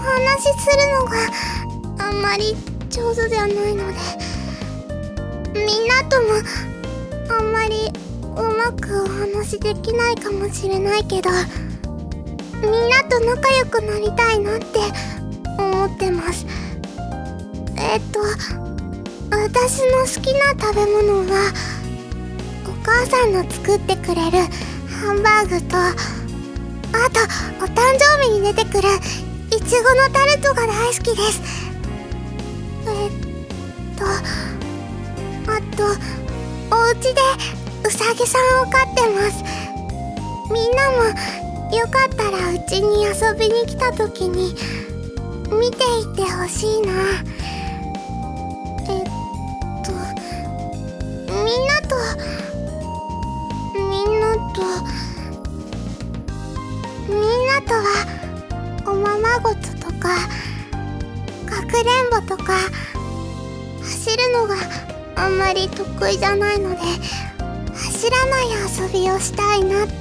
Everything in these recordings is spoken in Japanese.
話しするのがあんまり上手ではないので、みんなともあんまりうまくお話できないかもしれないけど、みんなと仲良くなりたいなって思ってます。私の好きな食べ物は、お母さんの作ってくれるハンバーグと、あとお誕生日に出てくるいちごのタルトが大好きです。あとお家でうさぎさんを飼ってます。みんなもよかったらうちに遊びに来た時に見ていてほしいな。みんなとはおままごととかかくれんぼとか走るのがあんまり得意じゃないので、走らない遊びをしたいなって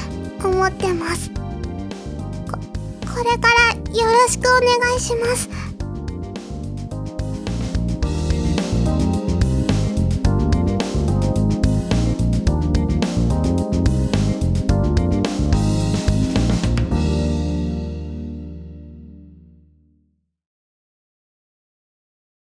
思ってます。これからよろしくお願いします。